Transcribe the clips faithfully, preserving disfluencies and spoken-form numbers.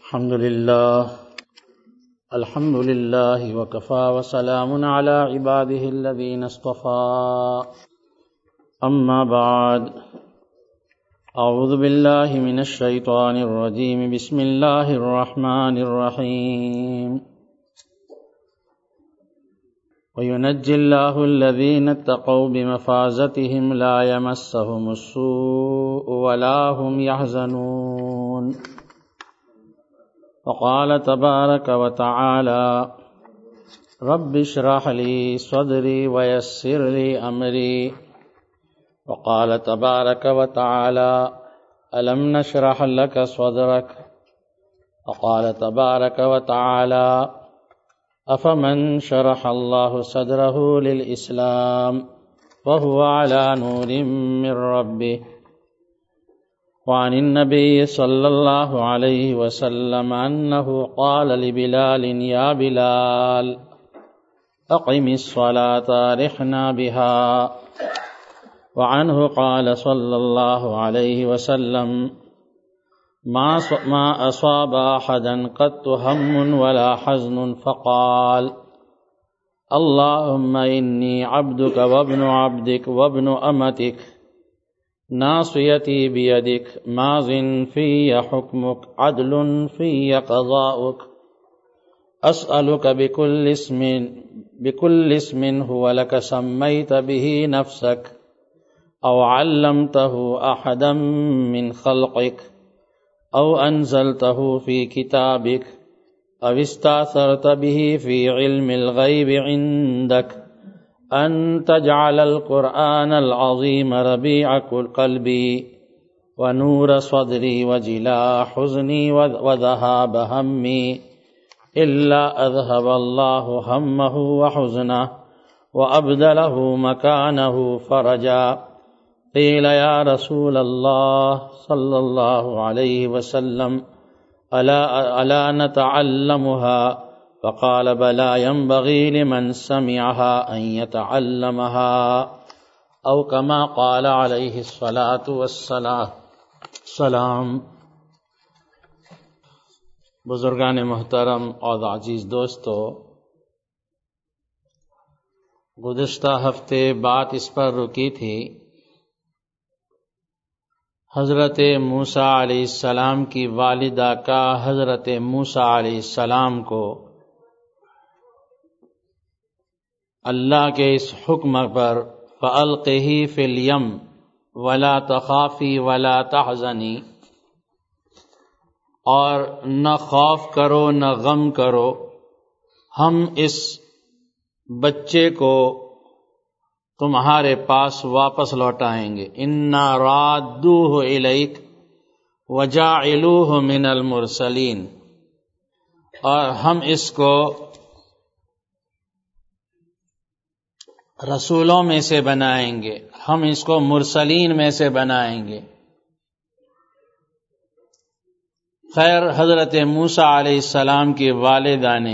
الحمد لله الحمد لله وكفى وسلام على عباده الذين اصطفى أما بعد أعوذ بالله من الشيطان الرجيم بسم الله الرحمن الرحيم وينجي الله الذين اتقوا بمفازتهم لا يمسهم السوء ولا هم يحزنون وقال تبارك وتعالى رب اشرح لي صدري ويسر لي أمري وقال تبارك وتعالى ألم نشرح لك صدرك وقال تبارك وتعالى أفمن شرح الله صدره للإسلام وهو على نور من ربه وعن النبي صلى الله عليه وسلم أنه قال لبلال يا بلال أقم الصلاة رحنا بها وعنه قال صلى الله عليه وسلم ما ما أصاب أحدا قط هم ولا حزن فقال اللهم إني عبدك وابن عبدك وابن أمتك ناصيتي بيدك ماض في حكمك عدل في قضاؤك أسألك بكل اسم بكل اسم هو لك سميت به نفسك أو علمته أحدا من خلقك أو أنزلته في كتابك أو استأثرت به في علم الغيب عندك أن تجعل القرآن العظيم ربيع قلبي ونور صدري وجلاء حزني وذهاب همي إلا أذهب الله همه وحزنه وأبدله مكانه فرجا قيل يا رسول الله صلى الله عليه وسلم ألا, ألا نتعلمها فقال بلى ينبغي لمن سمعها أن يتعلمها أو كما قال عليه الصلاة والسلام. بزرگان محترم اور عزیز دوستو، گزشتہ ہفتے بات اس پر رکی تھی حضرت موسیٰ علیہ السلام کی والدہ کا حضرت موسیٰ علیہ السلام کو اللہ کے اس حکم پر فَأَلْقِهِ فِي الْيَمِّ وَلَا تَخَافِي وَلَا تَحْزَنِي، اور نہ خوف کرو نہ غم کرو، ہم اس بچے کو تمہارے پاس واپس لوٹائیں گے. اِنَّا رَادُّوهُ إِلَيْكَ وَجَاعِلُوهُ مِنَ الْمُرْسَلِينَ، اور ہم اس کو رسولوں میں سے بنائیں گے، ہم اس کو مرسلین میں سے بنائیں گے. خیر، حضرت موسیٰ علیہ السلام کی والدہ نے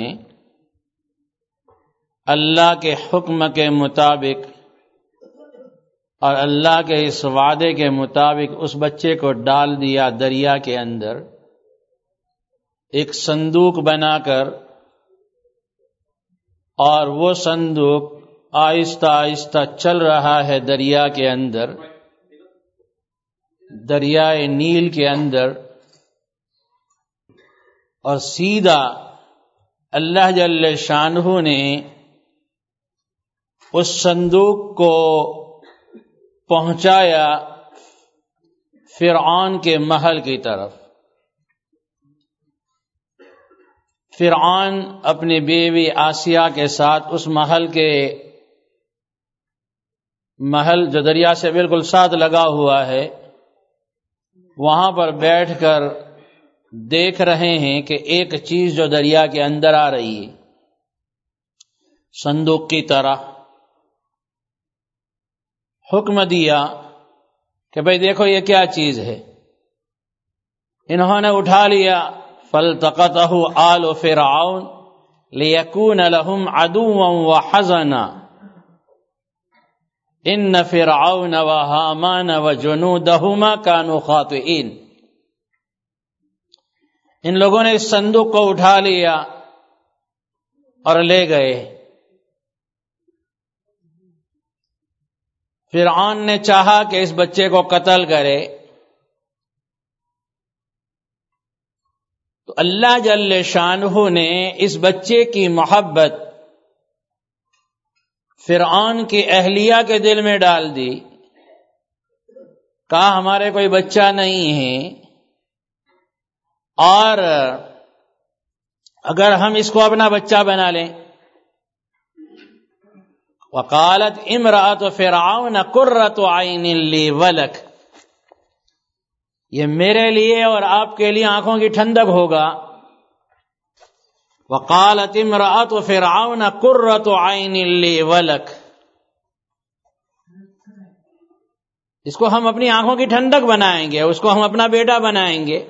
اللہ کے حکم کے مطابق اور اللہ کے اس وعدے کے مطابق اس بچے کو ڈال دیا دریا کے اندر، ایک صندوق بنا کر، اور وہ صندوق آہستہ آہستہ چل رہا ہے دریا کے اندر، دریائے نیل کے اندر، اور سیدھا اللہ جل شانہ نے اس صندوق کو پہنچایا فرعون کے محل کی طرف. فرعون اپنی بیوی آسیہ کے ساتھ اس محل کے محل جو دریا سے بالکل ساتھ لگا ہوا ہے، وہاں پر بیٹھ کر دیکھ رہے ہیں کہ ایک چیز جو دریا کے اندر آ رہی ہے صندوق کی طرح. حکم دیا کہ بھئی دیکھو یہ کیا چیز ہے. انہوں نے اٹھا لیا. فَالْتَقَطَهُ آلُ فِرْعَوْنَ لِيَكُونَ لَهُمْ عَدُوًّا وَحَزَنًا إِنَّ فِرْعَوْنَ وَهَامَانَ وَجُنُودَهُمَا كَانُوا خَاطِئِينَ. ان لوگوں نے اس صندوق کو اٹھا لیا اور لے گئے۔ فرعون نے چاہا کہ اس بچے کو قتل کرے، تو اللہ جل شانہ نے اس بچے کی محبت فرعون کی اہلیہ کے دل میں ڈال دی۔ کہا ہمارے کوئی بچہ نہیں ہے، اور اگر ہم اس کو اپنا بچہ بنا لیں، وقالت امرأۃ فرعون قرۃ عین لی ولک، یہ میرے لیے اور آپ کے لیے آنکھوں کی ٹھنڈک ہوگا۔ وقالت امرأۃ فرعون قرۃ عین لی ولک، اس کو ہم اپنی آنکھوں کی ٹھنڈک بنائیں گے، اس کو ہم اپنا بیٹا بنائیں گے۔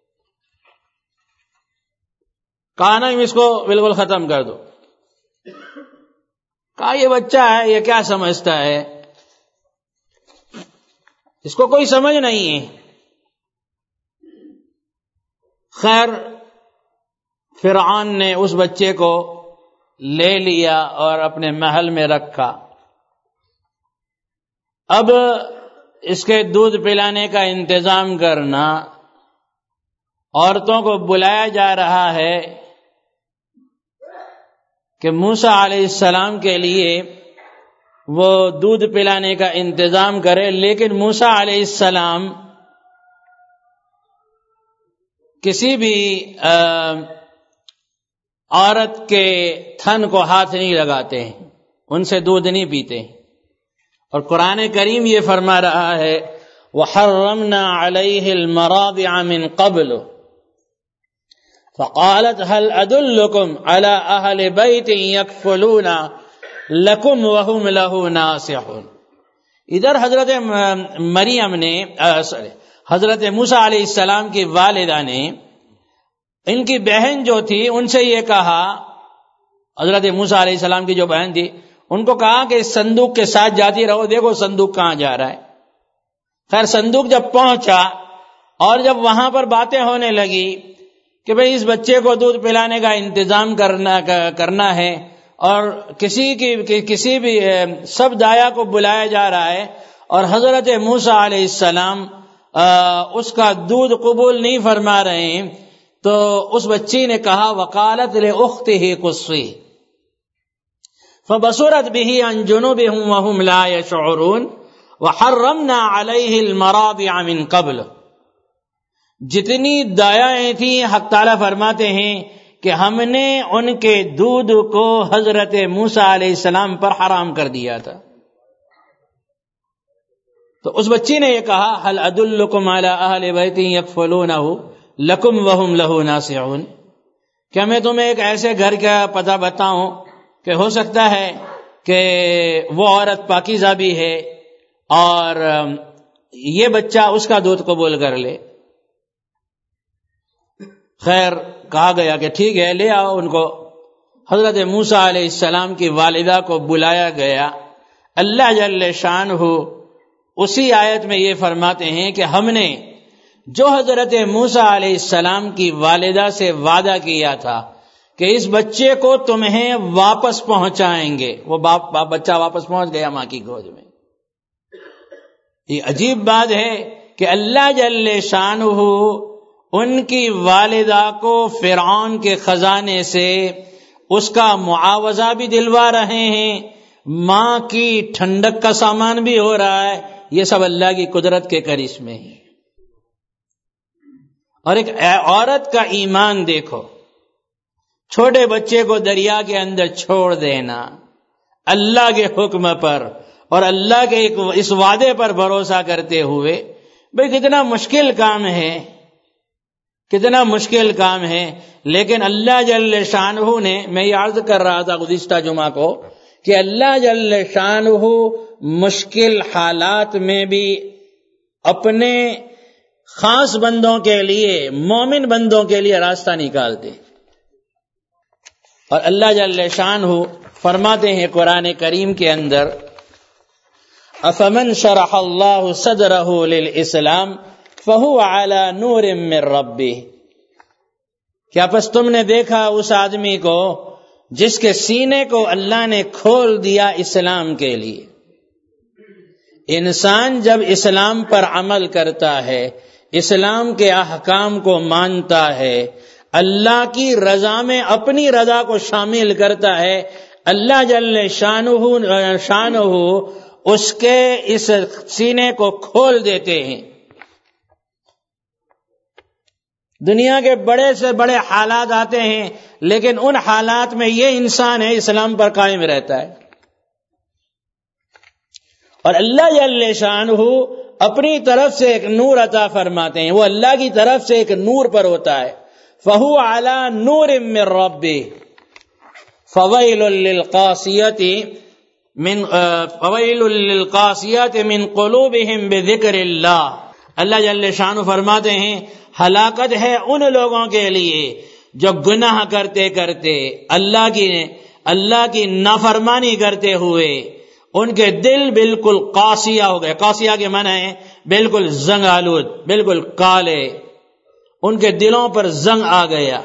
کہا نہیں اس کو بالکل ختم کر دو۔ کہا یہ بچہ ہے، یہ کیا سمجھتا ہے، اس کو کوئی سمجھ نہیں ہے۔ خیر فرعون نے اس بچے کو لے لیا اور اپنے محل میں رکھا۔ اب اس کے دودھ پلانے کا انتظام کرنا، عورتوں کو بلایا جا رہا ہے کہ موسیٰ علیہ السلام کے لیے وہ دودھ پلانے کا انتظام کرے، لیکن موسیٰ علیہ السلام کسی بھی عورت کے تھن کو ہاتھ نہیں لگاتے ہیں، ان سے دودھ نہیں پیتے۔ اور قرآن کریم یہ فرما رہا ہے وَحَرَّمْنَا عَلَيْهِ الْمَرَاضِعَ مِنْ قَبْلُ فَقَالَتْ هَلْ أَدُلُّكُمْ عَلَى أَهْلِ بَيْتٍ يَكْفُلُونَ لَكُمْ وَهُمْ لَهُ نَاصِحُونَ۔ ادھر حضرت مریم نے حضرت موسیٰ علیہ السلام کی والدہ نے ان کی بہن جو تھی ان سے یہ کہا، حضرت موسیٰ علیہ السلام کی جو بہن تھی ان کو کہا کہ اس صندوق کے ساتھ جاتی رہو، دیکھو صندوق کہاں جا رہا ہے۔ خیر صندوق جب پہنچا اور جب وہاں پر باتیں ہونے لگی کہ بھئی اس بچے کو دودھ پلانے کا انتظام کرنا کرنا ہے، اور کسی کی کسی بھی سب دایا کو بلایا جا رہا ہے، اور حضرت موسیٰ علیہ السلام اس کا دودھ قبول نہیں فرما رہے ہیں، تو اس بچی نے کہا وقالت لأختہ قصی فبصرت به عن جنوبهم وهم لا يشعرون وحرمنا عليه المراضع من قبل۔ جتنی دایائیں تھیں حق تعالیٰ فرماتے ہیں کہ ہم نے ان کے دودھ کو حضرت موسیٰ علیہ السلام پر حرام کر دیا تھا۔ تو اس بچی نے یہ کہا هل ادلکم علی اہل بیت یکفلونہ لکم وہم لہ ناصحون، کیا میں تمہیں ایک ایسے گھر کا پتہ بتاؤں کہ ہو سکتا ہے کہ وہ عورت پاکیزہ بھی ہے اور یہ بچہ اس کا دودھ قبول کر لے۔ خیر کہا گیا کہ ٹھیک ہے لے آؤ ان کو۔ حضرت موسیٰ علیہ السلام کی والدہ کو بلایا گیا۔ اللہ جل شانہ اسی آیت میں یہ فرماتے ہیں کہ ہم نے جو حضرت موسیٰ علیہ السلام کی والدہ سے وعدہ کیا تھا کہ اس بچے کو تمہیں واپس پہنچائیں گے، وہ باپ باپ بچہ واپس پہنچ گیا ماں کی گود میں۔ یہ عجیب بات ہے کہ اللہ جل شانہ ان کی والدہ کو فرعون کے خزانے سے اس کا معاوضہ بھی دلوا رہے ہیں، ماں کی ٹھنڈک کا سامان بھی ہو رہا ہے۔ یہ سب اللہ کی قدرت کے کرشمے ہیں۔ اور ایک عورت کا ایمان دیکھو، چھوٹے بچے کو دریا کے اندر چھوڑ دینا اللہ کے حکم پر اور اللہ کے ایک اس وعدے پر بھروسہ کرتے ہوئے، بھئی کتنا مشکل کام ہے، کتنا مشکل کام ہے، لیکن اللہ جل شانہ نے، میں یہ عرض کر رہا تھا گزشتہ جمعہ کو کہ اللہ جل شانہ مشکل حالات میں بھی اپنے خاص بندوں کے لیے، مومن بندوں کے لیے راستہ نکالتے۔ اور اللہ جل شانہ فرماتے ہیں قرآن کریم کے اندر افمن شرح اللہ صدرہ للاسلام فہو علی نور من ربہ، کیا پس تم نے دیکھا اس آدمی کو جس کے سینے کو اللہ نے کھول دیا اسلام کے لیے؟ انسان جب اسلام پر عمل کرتا ہے، اسلام کے احکام کو مانتا ہے، اللہ کی رضا میں اپنی رضا کو شامل کرتا ہے، اللہ جل شانہ شانہ اس کے اس سینے کو کھول دیتے ہیں۔ دنیا کے بڑے سے بڑے حالات آتے ہیں، لیکن ان حالات میں یہ انسان ہے اسلام پر قائم رہتا ہے، اور اللہ جل شانہ اپنی طرف سے ایک نور عطا فرماتے ہیں، وہ اللہ کی طرف سے ایک نور پر ہوتا ہے۔ فَهُوَ عَلَى نُورٍ مِّن رَبِّهِ فَوَيْلٌ لِّلْقَاسِيَةِ من فَوَيْلٌ لِّلْقَاسِيَةِ مِن قُلُوبِهِم بِذِكْرِ اللَّهِ۔ اللہ جل شانہ فرماتے ہیں ہلاکت ہے ان لوگوں کے لیے جو گناہ کرتے کرتے اللہ کی اللہ کی نافرمانی کرتے ہوئے ان کے دل بالکل قاسیہ ہو گئے۔ قاسیہ کے معنی ہے بالکل زنگ آلود، بالکل کالے، ان کے دلوں پر زنگ آ گیا۔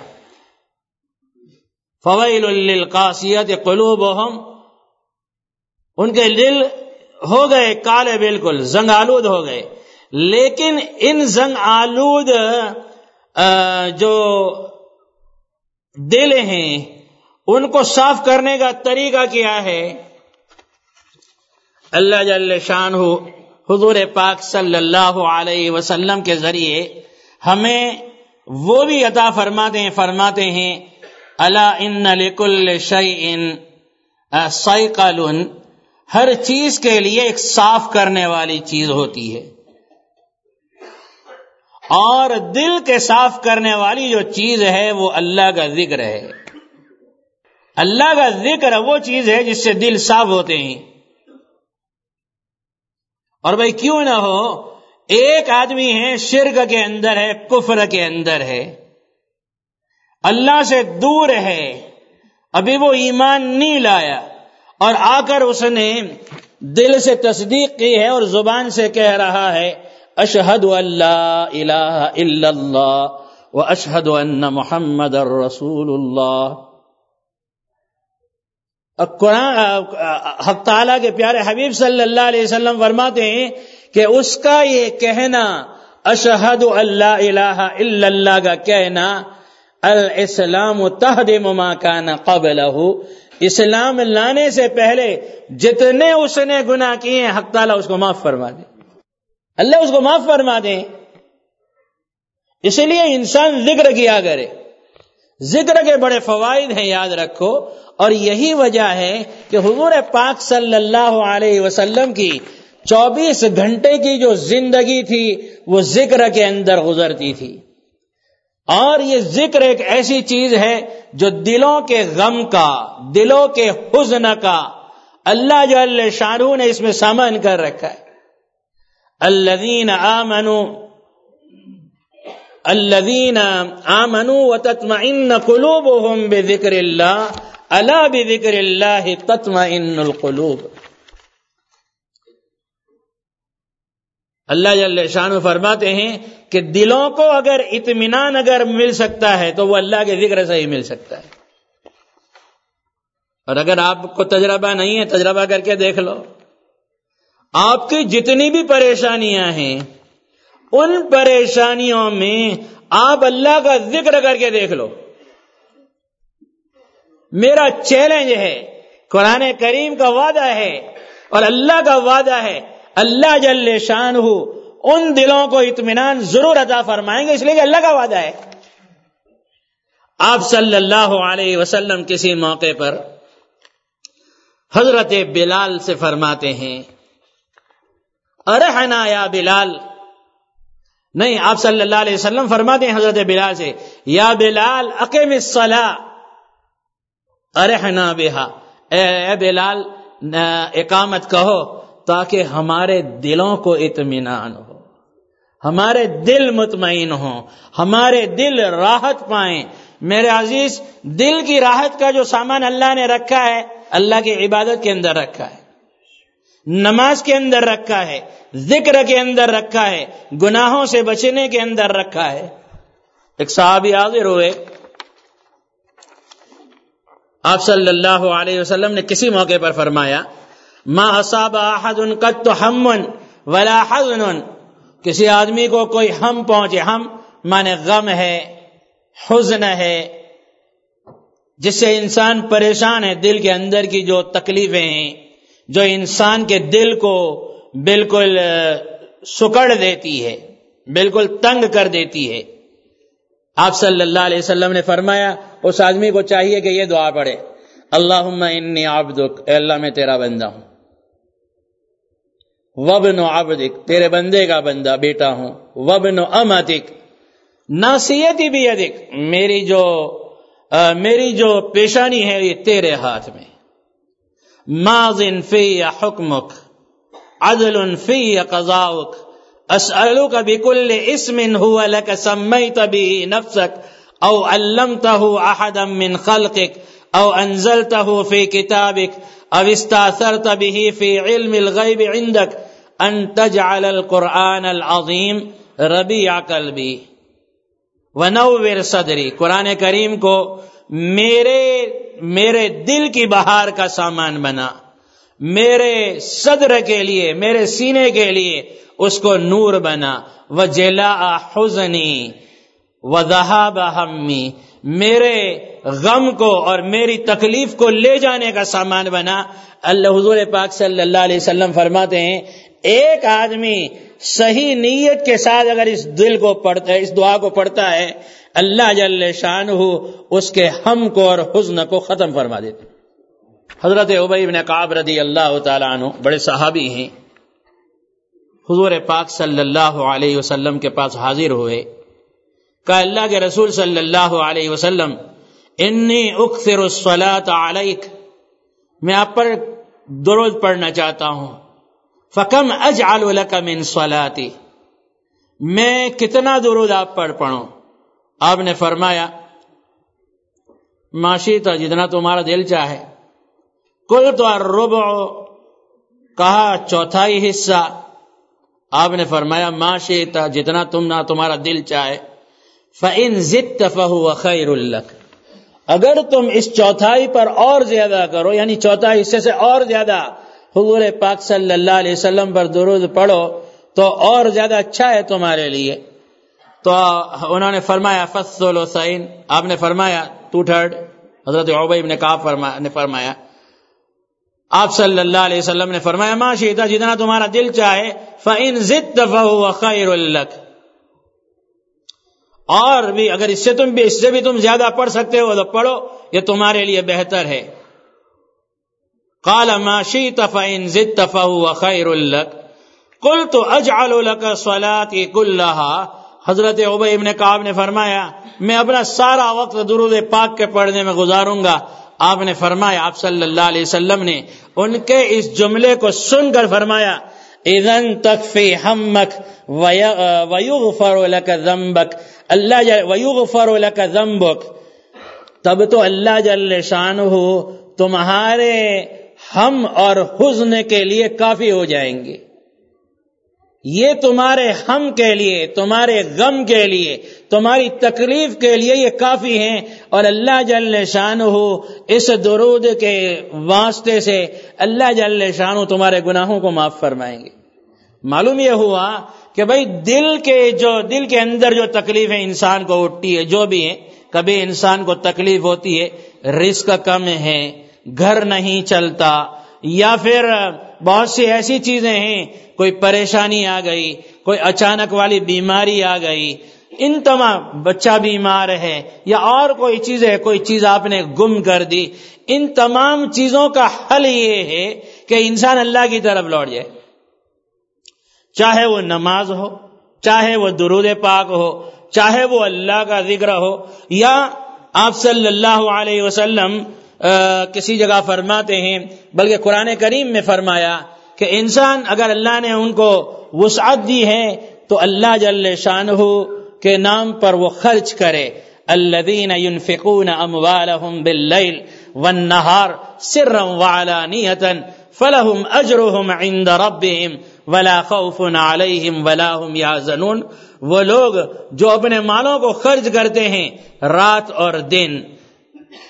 فویل للقاسیۃ قلوبہم، ان کے دل ہو گئے کالے، بالکل زنگ آلود ہو گئے۔ لیکن ان زنگ آلود جو دل ہیں ان کو صاف کرنے کا طریقہ کیا ہے؟ اللہ جل شانہ حضور پاک صلی اللہ علیہ وسلم کے ذریعے ہمیں وہ بھی عطا فرماتے ہیں فرماتے ہیں الا ان لکل شیء صیقل، ہر چیز کے لیے ایک صاف کرنے والی چیز ہوتی ہے، اور دل کے صاف کرنے والی جو چیز ہے وہ اللہ کا ذکر ہے۔ اللہ کا ذکر وہ چیز ہے جس سے دل صاف ہوتے ہیں۔ اور بھائی کیوں نہ ہو، ایک آدمی ہے شرک کے اندر ہے، کفر کے اندر ہے، اللہ سے دور ہے، ابھی وہ ایمان نہیں لایا، اور آ کر اس نے دل سے تصدیق کی ہے اور زبان سے کہہ رہا ہے اشہد ان لا الہ الا اللہ و اشہد ان محمد رسول اللہ۔ قرآن حق تعالیٰ کے پیارے حبیب صلی اللہ علیہ وسلم فرماتے ہیں کہ اس کا یہ کہنا اشہد ان لا الہ الا اللہ کا کہنا الاسلام تہدم ما کان قبلہ، اسلام لانے سے پہلے جتنے اس نے گناہ کیے ہیں حق تعالیٰ اس کو معاف فرما دے، اللہ اس کو معاف فرما دے۔ اسی لیے انسان ذکر کیا کرے، ذکر کے بڑے فوائد ہیں، یاد رکھو، اور یہی وجہ ہے کہ حضور پاک صلی اللہ علیہ وسلم کی چوبیس گھنٹے کی جو زندگی تھی وہ ذکر کے اندر گزرتی تھی، اور یہ ذکر ایک ایسی چیز ہے جو دلوں کے غم کا، دلوں کے حزن کا اللہ جل شانہ نے اس میں سامان کر رکھا ہے۔ الذین آمنوا الذین آمنوا وتطمئن قلوبهم بذکر اللہ الا بذکر اللہ تطمئن القلوب۔ اللہ جل شانہ فرماتے ہیں کہ دلوں کو اگر اطمینان اگر مل سکتا ہے تو وہ اللہ کے ذکر سے ہی مل سکتا ہے، اور اگر آپ کو تجربہ نہیں ہے تجربہ کر کے دیکھ لو، آپ کی جتنی بھی پریشانیاں ہیں ان پریشانیوں میں آپ اللہ کا ذکر کر کے دیکھ لو۔ میرا چیلنج ہے، قرآن کریم کا وعدہ ہے اور اللہ کا وعدہ ہے، اللہ جل شانہ ان دلوں کو اطمینان ضرور عطا فرمائیں گے، اس لیے کہ اللہ کا وعدہ ہے۔ آپ صلی اللہ علیہ وسلم کسی موقع پر حضرت بلال سے فرماتے ہیں ارحنا یا بلال، نہیں، آپ صلی اللہ علیہ وسلم فرماتے ہیں حضرت بلال سے یا بلال اقم الصلاۃ ارحنا بہا، اے بلال اقامت کہو تاکہ ہمارے دلوں کو اطمینان ہو، ہمارے دل مطمئن ہوں، ہمارے دل راحت پائیں۔ میرے عزیز، دل کی راحت کا جو سامان اللہ نے رکھا ہے اللہ کی عبادت کے اندر رکھا ہے، نماز کے اندر رکھا ہے، ذکر کے اندر رکھا ہے، گناہوں سے بچنے کے اندر رکھا ہے۔ ایک صحابی حاضر ہوئے آپ صلی اللہ علیہ وسلم نے کسی موقع پر فرمایا ما اصاب احد قط ہم ولا حزن، کسی آدمی کو کوئی ہم پہنچے، ہم مانے غم ہے، حزن ہے، جس سے انسان پریشان ہے، دل کے اندر کی جو تکلیفیں ہیں جو انسان کے دل کو بالکل سکڑ دیتی ہے، بالکل تنگ کر دیتی ہے، آپ صلی اللہ علیہ وسلم نے فرمایا اس آدمی کو چاہیے کہ یہ دعا پڑھے، اللہم انی عبدک، اے اللہ میں تیرا بندہ ہوں، وابن عبدک، تیرے بندے کا بندہ بیٹا ہوں، وابن امتک، ناصیتی بیدک، میری جو آ, میری جو پیشانی ہے یہ تیرے ہاتھ میں، ماض فی حکمک عدل فی قضاؤک، اسألک بکل اسم هو لک سمیت به نفسک او علمته احدا من خلقک او انزلته فی کتابک او استاثرت به فی علم الغیب عندک ان تجعل القرآن العظیم ربیع قلبی ونور صدری، قرآن کریم کو میرے میرے دل کی بہار کا سامان بنا، میرے صدر کے لیے، میرے سینے کے لیے اس کو نور بنا، وجلاء حزنی وذہاب ہمی، میرے غم کو اور میری تکلیف کو لے جانے کا سامان بنا۔ اللہ حضور پاک صلی اللہ علیہ وسلم فرماتے ہیں ایک آدمی صحیح نیت کے ساتھ اگر اس دل کو پڑھتا ہے، اس دعا کو پڑھتا ہے، اللہ جل شانہ اس کے ہم کو اور حزن کو ختم فرما دیتے۔ حضرت ابی بن کعب رضی اللہ تعالیٰ عنہ بڑے صحابی ہیں، حضور پاک صلی اللہ علیہ وسلم کے پاس حاضر ہوئے، کہا اللہ کے رسول صلی اللہ علیہ وسلم انی اکثر الصلاۃ علیک، میں آپ پر درود پڑھنا چاہتا ہوں، فکم اجعل لک من صلاتی، میں کتنا درود آپ پر پڑھوں؟ آپ نے فرمایا ما شئت، جتنا تمہارا دل چاہے، قلت الربع، کہا چوتھائی حصہ، آپ نے فرمایا ما شئت، جتنا تم نہ تمہارا دل چاہے، فإن زدت فهو خیر لک، اگر تم اس چوتھائی پر اور زیادہ کرو، یعنی چوتھائی حصے سے اور زیادہ حضور پاک صلی اللہ علیہ وسلم پر درود پڑھو تو اور زیادہ اچھا ہے تمہارے لیے۔ تو انہوں نے فرمایا فالثلثین، آپ نے فرمایا ٹو تھرڈ، حضرت ابی بن کعب نے فرمایا، آپ صلی اللہ علیہ وسلم نے فرمایا ما شئت، جتنا تمہارا دل چاہے، فإن زدت فهو خیر لک، اور بھی اگر اس سے تم بھی اس سے بھی تم زیادہ پڑھ سکتے ہو تو پڑھو، یہ تمہارے لیے بہتر ہے۔ قال ما شئت فإن زدت فهو خیر لک، قلت اجعل لک صلاتي كلها، حضرت ابی بن کعب نے فرمایا میں اپنا سارا وقت درود پاک کے پڑھنے میں گزاروں گا۔ آپ نے فرمایا، آپ صلی اللہ علیہ وسلم نے ان کے اس جملے کو سن کر فرمایا اذن تکفی ہمک ویغفر لک ذنبک، اللہ ویغفر لک ذنبک، تب تو اللہ جل شانہ تمہارے ہم اور حزن کے لیے کافی ہو جائیں گے، یہ تمہارے ہم کے لیے، تمہارے غم کے لیے، تمہاری تکلیف کے لیے یہ کافی ہیں، اور اللہ جل شانہ اس درود کے واسطے سے اللہ جل شانہ تمہارے گناہوں کو معاف فرمائیں گے۔ معلوم یہ ہوا کہ بھئی دل کے جو دل کے اندر جو تکلیفیں انسان کو اٹھتی ہے، جو بھی ہے، کبھی انسان کو تکلیف ہوتی ہے رزق کم ہے، گھر نہیں چلتا، یا پھر بہت سی ایسی چیزیں ہیں، کوئی پریشانی آ گئی، کوئی اچانک والی بیماری آ گئی، ان تمام، بچہ بیمار ہے یا اور کوئی چیز ہے، کوئی چیز آپ نے گم کر دی، ان تمام چیزوں کا حل یہ ہے کہ انسان اللہ کی طرف لوٹ جائے، چاہے وہ نماز ہو، چاہے وہ درود پاک ہو، چاہے وہ اللہ کا ذکر ہو، یا آپ صلی اللہ علیہ وسلم کسی جگہ فرماتے ہیں، بلکہ قرآن کریم میں فرمایا کہ انسان اگر اللہ نے ان کو وسعت دی ہے تو اللہ جل شانہ کے نام پر وہ خرچ کرے، الذین ينفقون اموالهم باللیل والنہار سرا وعلانیۃ فلہم اجرہم عند ربہم ولا خوف علیہم ولا هم یحزنون، وہ لوگ جو اپنے مالوں کو خرچ کرتے ہیں رات اور دن،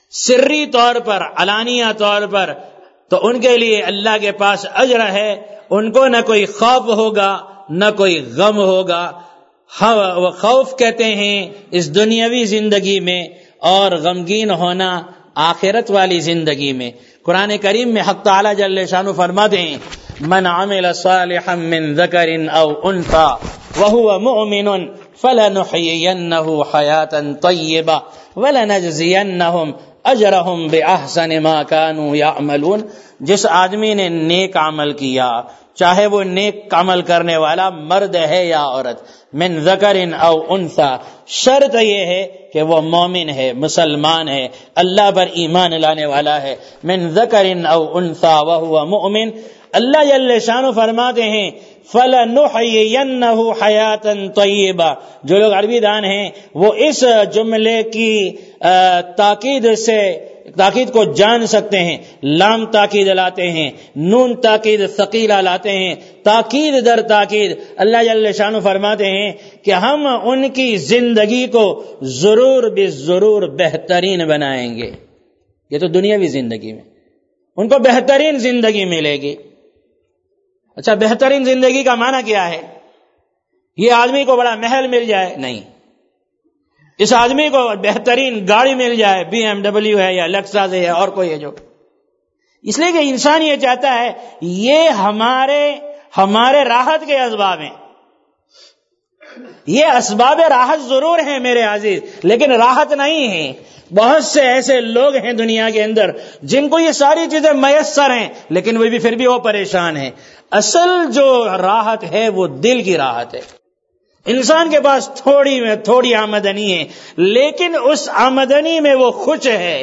سری طور پر، علانیہ طور پر، تو ان کے لیے اللہ کے پاس اجر ہے. ان کو نہ کوئی خوف ہوگا نہ کوئی غم ہوگا. وہ خوف کہتے ہیں اس دنیاوی زندگی میں، اور غمگین ہونا آخرت والی زندگی میں. قرآن کریم میں حق تعالی جل شانہ فرماتے ہیں من عمل صالحا من ذکر او انثى وهو مؤمن فلنحيينه حياة طيبة ولنجزينهم اجرهم باحسن ما كانوا يعملون. جس آدمی نے نیک عمل کیا، چاہے وہ نیک عمل کرنے والا مرد ہے یا عورت، من ذکر او انثى، شرط یہ ہے کہ وہ مومن ہے، مسلمان ہے، اللہ پر ایمان لانے والا ہے. من ذکر او انثى وهو مؤمن، اللہ جل شانہ فرماتے ہیں فَلَنُحْيِيَنَّهُ حَيَاةً طَيِّبَةً. جو لوگ عربی دان ہیں وہ اس جملے کی تاکید سے تاکید کو جان سکتے ہیں. لام تاکید لاتے ہیں، نون تاکید ثقیلہ لاتے ہیں، تاکید در تاکید. اللہ جل شانہ فرماتے ہیں کہ ہم ان کی زندگی کو ضرور بے ضرور بہترین بنائیں گے. یہ تو دنیاوی زندگی میں ان کو بہترین زندگی ملے گی. اچھا، بہترین زندگی کا معنی کیا ہے؟ یہ آدمی کو بڑا محل مل جائے؟ نہیں. اس آدمی کو بہترین گاڑی مل جائے، بی ایم ڈبلیو ہے یا لیکسس ہے یا اور کوئی ہے جو. اس لیے کہ انسان یہ چاہتا ہے، یہ ہمارے ہمارے راحت کے اسباب ہیں. یہ اسباب راحت ضرور ہیں میرے عزیز، لیکن راحت نہیں ہے. بہت سے ایسے لوگ ہیں دنیا کے اندر جن کو یہ ساری چیزیں میسر ہیں، لیکن وہ بھی پھر بھی وہ پریشان ہیں. اصل جو راحت ہے وہ دل کی راحت ہے. انسان کے پاس تھوڑی میں تھوڑی آمدنی ہے، لیکن اس آمدنی میں وہ خوش ہے.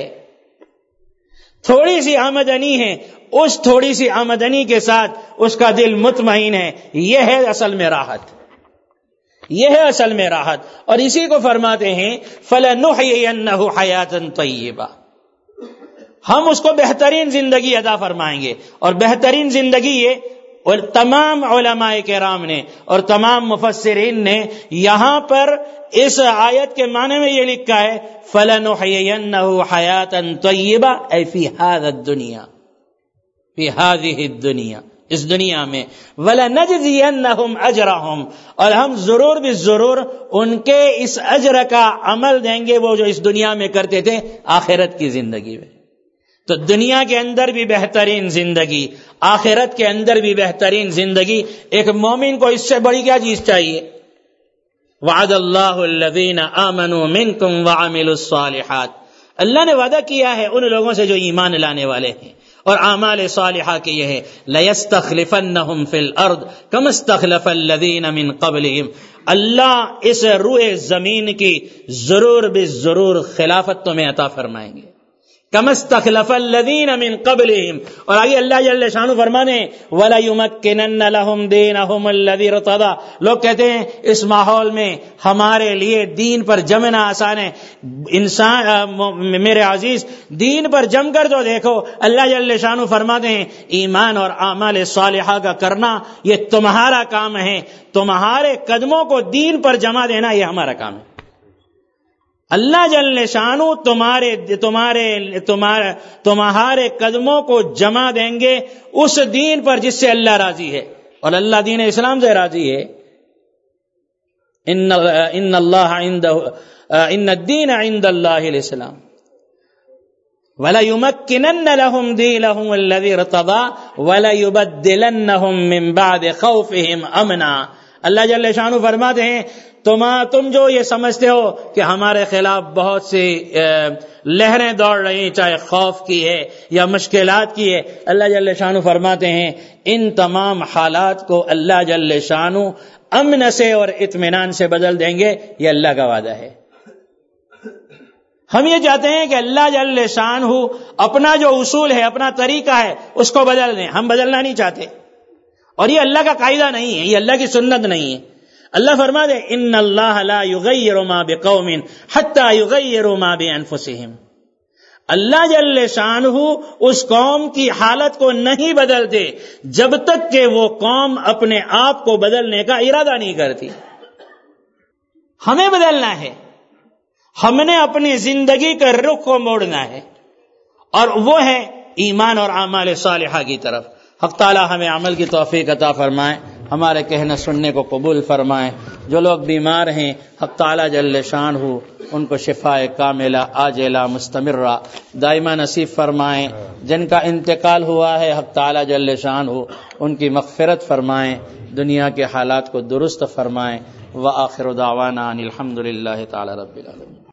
تھوڑی سی آمدنی ہے، اس تھوڑی سی آمدنی کے ساتھ اس کا دل مطمئن ہے. یہ ہے اصل میں راحت، یہ ہے اصل میں راحت. اور اسی کو فرماتے ہیں فَلَنُحْيِيَنَّهُ حَيَاةً طَيِّبَةً، ہم اس کو بہترین زندگی عطا فرمائیں گے. اور بہترین زندگی یہ، اور تمام علماء کرام نے اور تمام مفسرین نے یہاں پر اس آیت کے معنی میں یہ لکھا ہے فَلَنُحْيِيَنَّهُ حَيَاةً طَيِّبَةً اے فِي هَذَا الدُّنْيَا، فِي هَذِهِ الدُّنْيَا، اس دنیا میں. وَلَنَجْزِيَنَّهُمْ أَجْرَهُمْ، اور ہم ضرور بھی ضرور ان کے اس اجر کا عمل دیں گے وہ جو اس دنیا میں کرتے تھے آخرت کی زندگی میں. تو دنیا کے اندر بھی بہترین زندگی، آخرت کے اندر بھی بہترین زندگی. ایک مومن کو اس سے بڑی کیا چیز چاہیے؟ وعد اللہ الذین آمنوا منکم وعملوا الصالحات، اللہ نے وعدہ کیا ہے ان لوگوں سے جو ایمان لانے والے ہیں اور اعمال صالحہ کے. یہ ہے لَيَسْتَخْلِفَنَّهُمْ فِي الْأَرْضِ كَمَا اسْتَخْلَفَ الَّذِينَ مِنْ قَبْلِهِمْ، اللہ اس روئے زمین کی ضرور بے ضرور خلافت تمہیں عطا فرمائیں گے. كَمَا اسْتَخْلَفَ الَّذِينَ مِنْ قَبْلِهِمْ، اور آگے اللہ جل شانہ فرمانے وَلَيُمَكِّنَنَّ لَهُمْ دِينَهُمُ الَّذِي ارْتَضَىٰ. لوگ کہتے ہیں اس ماحول میں ہمارے لیے دین پر جمنا آسان ہے. انسان میرے عزیز، دین پر جم کر تو دیکھو. اللہ جل شانہ فرماتے ہیں ایمان اور اعمال صالحہ کا کرنا یہ تمہارا کام ہے، تمہارے قدموں کو دین پر جمع دینا یہ ہمارا کام ہے. اللہ جل شانہ تمہارے تمہارے تمہارے تمہارے قدموں کو جمع دیں گے اس دین پر جس سے اللہ راضی ہے، اور اللہ دین اسلام سے راضی ہے. ان ان اللہ عنده ان الدین عند اللہ الاسلام وَلَيُمَكِّنَنَّ لَهُمْ دِينَهُمُ الَّذِي ارْتَضَىٰ وَلَيُبَدِّلَنَّهُمْ مِنْ بَعْدِ خَوْفِهِمْ أَمْنًا. اللہ جل شانہ فرماتے ہیں تم تم جو یہ سمجھتے ہو کہ ہمارے خلاف بہت سی لہریں دوڑ رہی ہیں، چاہے خوف کی ہے یا مشکلات کی ہے، اللہ جل شانہ فرماتے ہیں ان تمام حالات کو اللہ جل شانہ امن سے اور اطمینان سے بدل دیں گے. یہ اللہ کا وعدہ ہے. ہم یہ چاہتے ہیں کہ اللہ جل شانہ اپنا جو اصول ہے، اپنا طریقہ ہے، اس کو بدل دیں. ہم بدلنا نہیں چاہتے، اور یہ اللہ کا قاعدہ نہیں ہے، یہ اللہ کی سنت نہیں ہے. اللہ فرماتے ہیں ان اللہ لا یغیر ما بقوم حتی یغیروا ما بانفسہم. اللہ جل شانہ اس قوم کی حالت کو نہیں بدلتے جب تک کہ وہ قوم اپنے آپ کو بدلنے کا ارادہ نہیں کرتی. ہمیں بدلنا ہے، ہم نے اپنی زندگی کا رخ کو موڑنا ہے. اور وہ ہے ایمان اور اعمال صالحہ کی طرف. حق تعالی ہمیں عمل کی توفیق عطا فرمائے، ہمارے کہنے سننے کو قبول فرمائے. جو لوگ بیمار ہیں حق تعالی جل شانہ ان کو شفاء کاملہ عاجلہ مستمرہ دائمہ نصیب فرمائیں. جن کا انتقال ہوا ہے حق تعالی جل شانہ ان کی مغفرت فرمائیں، دنیا کے حالات کو درست فرمائیں. وآخر دعوانا ان الحمد للہ تعالی رب العالمین.